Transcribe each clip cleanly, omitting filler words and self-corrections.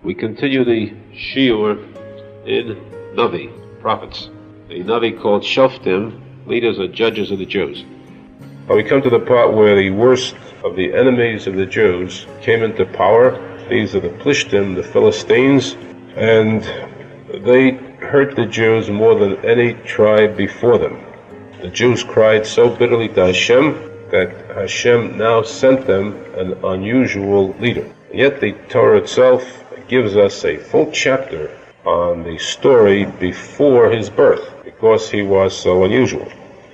We continue the shiur in Navi, prophets. The Navi called Shoftim, leaders or judges of the Jews. Now we come to the part where the worst of the enemies of the Jews came into power. These are the Plishtim, the Philistines, and they hurt the Jews more than any tribe before them. The Jews cried so bitterly to Hashem that Hashem now sent them an unusual leader. Yet the Torah itself gives us a full chapter on the story before his birth, because he was so unusual.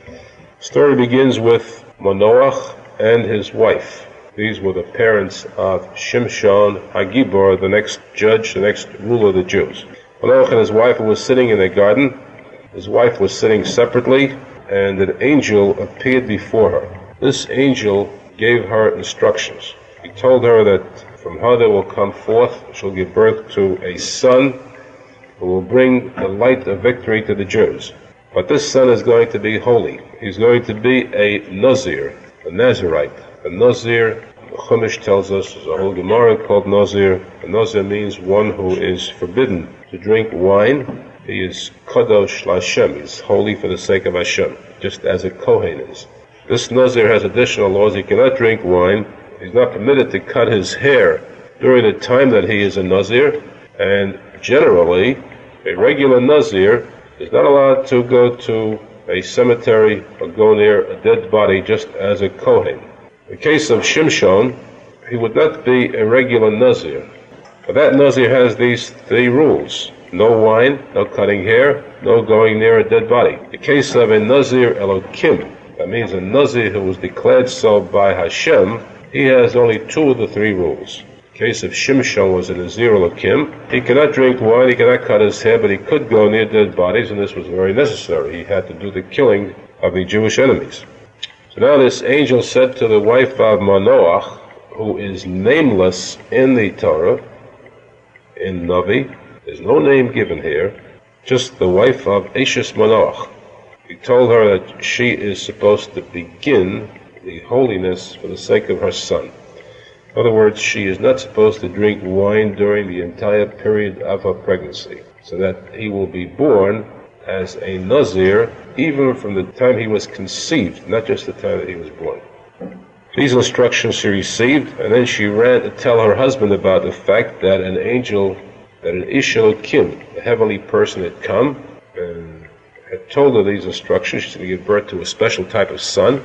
The story begins with Manoach and his wife. These were the parents of Shimshon Hagibor, the next judge, the next ruler of the Jews. Manoach and his wife were sitting in a garden. His wife was sitting separately, and an angel appeared before her. This angel gave her instructions. He told her that from her there will come forth, she'll give birth to a son who will bring the light of victory to the Jews. But this son is going to be holy. He's going to be a Nazir, a Nazirite. A Nazir, the Chumash tells us, there's a whole Gemara called Nazir. A Nazir means one who is forbidden to drink wine. He is Kadosh L'Hashem. He's holy for the sake of Hashem, just as a Kohen is. This Nazir has additional laws. He cannot drink wine. He's not permitted to cut his hair during the time that he is a Nazir, and generally, a regular Nazir is not allowed to go to a cemetery or go near a dead body just as a Kohen. In the case of Shimshon, he would not be a regular Nazir, but that Nazir has these three rules: no wine, no cutting hair, no going near a dead body. In the case of a Nazir Elokim, that means a Nazir who was declared so by Hashem, he has only two of the three rules. The case of Shimshon was a Nazir Elokim. He cannot drink wine, he cannot cut his hair, but he could go near dead bodies, and this was very necessary. He had to do the killing of the Jewish enemies. So now this angel said to the wife of Manoach, who is nameless in the Torah, in Navi, there's no name given here, just the wife of Eshes Manoach. He told her that she is supposed to begin the holiness for the sake of her son. In other words, she is not supposed to drink wine during the entire period of her pregnancy, so that he will be born as a Nazir even from the time he was conceived, not just the time that he was born. These instructions she received, and then she ran to tell her husband about the fact that an angel, that an Ish Elokim, a heavenly person, had come and had told her these instructions. She's going to give birth to a special type of son.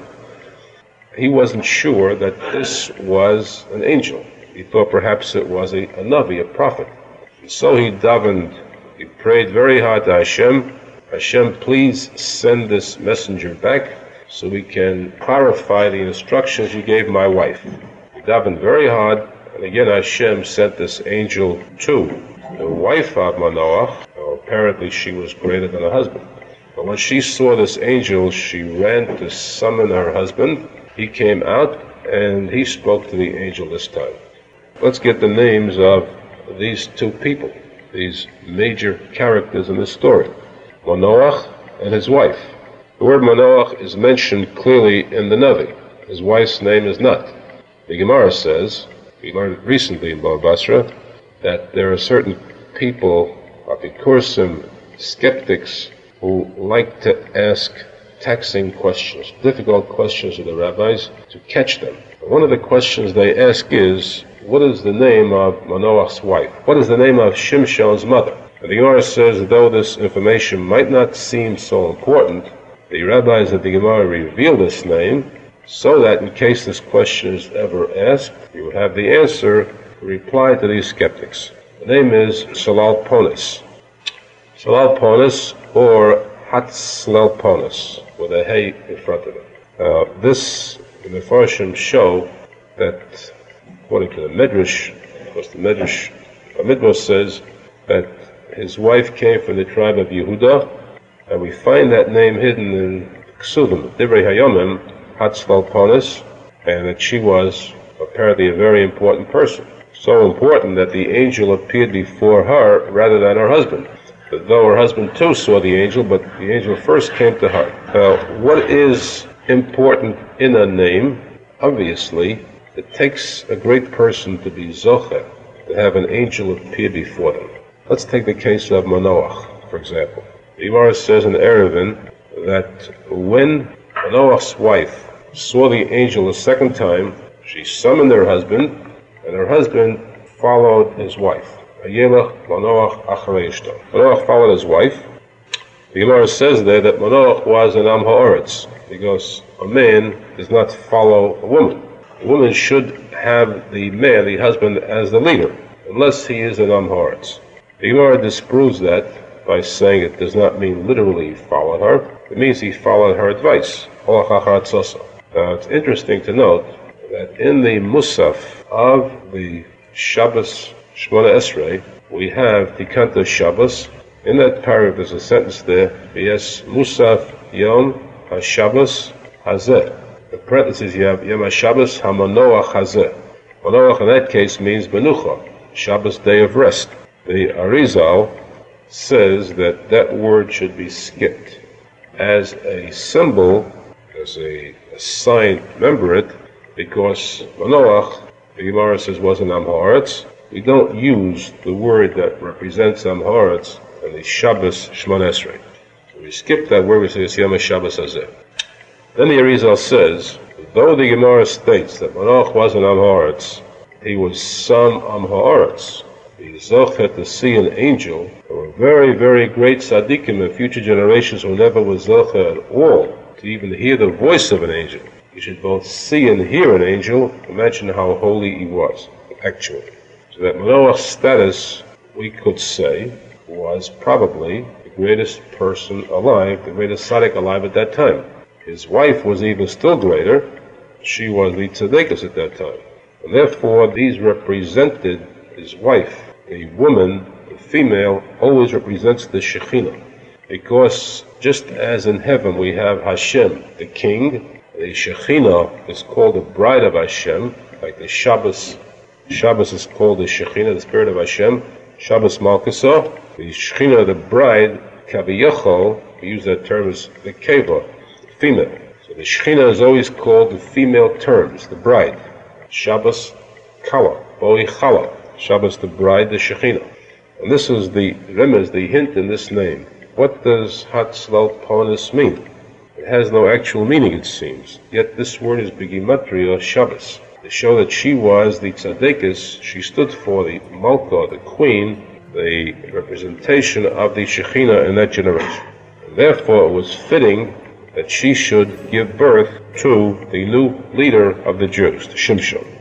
He wasn't sure that this was an angel. He thought perhaps it was a Navi, a prophet. And so he davened, he prayed very hard to Hashem. Hashem, please send this messenger back so we can clarify the instructions you gave my wife. He davened very hard, and again Hashem sent this angel to the wife of Manoach. Apparently she was greater than her husband. But when she saw this angel, she ran to summon her husband. He came out, and he spoke to the angel this time. Let's get the names of these two people, these major characters in this story. Manoach and his wife. The word Manoach is mentioned clearly in the Navi. His wife's name is not. The Gemara says, we learned recently in Bava Basra, that there are certain people, apikurim, skeptics, who like to ask taxing questions, difficult questions of the rabbis, to catch them. One of the questions they ask is, what is the name of Manoach's wife? What is the name of Shimshon's mother? And the Gemara says, though this information might not seem so important, the rabbis of the Gemara reveal this name so that in case this question is ever asked, you would have the answer to reply to these skeptics. The name is Tzelelponis. Tzelelponis, or Hatzlelponis, with a hey in front of it. This, the Mefarshim show that, according to the Midrash, because the Midrash says that his wife came from the tribe of Yehuda, and we find that name hidden in Ksuvim, Divrei Hayomim, Hatzlelponis, and that she was apparently a very important person. So important that the angel appeared before her rather than her husband. Though her husband too saw the angel, but the angel first came to her. What is important in a name? Obviously, it takes a great person to be zocher, to to have an angel appear before them. Let's take the case of Manoach, for example. The Gemara says in Eruvin that when Manoach's wife saw the angel a second time, she summoned her husband, and her husband followed his wife. Manoach followed his wife. The Gemara says there that Manoach was an Am Ha'aretz, because a man does not follow a woman. A woman should have the man, the husband, as the leader, unless he is an Am Ha'aretz. The Gemara disproves that by saying it does not mean literally followed her. It means he followed her advice. Now it's interesting to note that in the Musaf of the Shabbos Shmona Esrei, we have Tikanta Shabbos. In that paragraph there's a sentence there, Yes Musaf Yom HaShabbos Hazeh. In parentheses you have Yom HaShabbos HaManoach Hazeh. Manoach in that case means Menucha, Shabbos day of rest. The Arizal says that that word should be skipped as a symbol, as a sign, remember it, because Manoach, the Gemara says, was an Am Ha'aretz. We don't use the word that represents Am Ha'aretz in the Shabbos Shmona Esrei. So we skip that word, we say Yom HaShabbos Hazeh. Then the Arizal says, though the Gemara states that Manoach was an Am Ha'aretz, he was some Am Ha'aretz. He zochet to see an angel. There were very, very great tzaddikim in future generations who never was zochet at all to even hear the voice of an angel. You should both see and hear an angel. Imagine how holy he was, actually. So that Manoach's status, we could say, was probably the greatest person alive, the greatest tzaddik alive at that time. His wife was even still greater. She was the tzaddikus at that time. And therefore, these represented his wife. A woman, the female, always represents the Shekhinah. Because just as in heaven we have Hashem, the king, the Shekhinah is called the bride of Hashem, like the Shabbos. Shabbos is called the Shekhinah, the spirit of Hashem. Shabbos Malkusa, the Shekhinah, the bride, Kaviyachol, we use that term as the Keva, the female. So the Shekhinah is always called the female terms, the bride. Shabbos Kala, Boi Chala. Shabbos, the bride, the Shekhinah. And this is the remez, the hint in this name. What does Hatzlal Ponis mean? It has no actual meaning, it seems. Yet this word is Begimatria Shabbos. To show that she was the tzaddikus, she stood for the Malka, the queen, the representation of the Shekhinah in that generation. And therefore it was fitting that she should give birth to the new leader of the Jews, the Shimshon.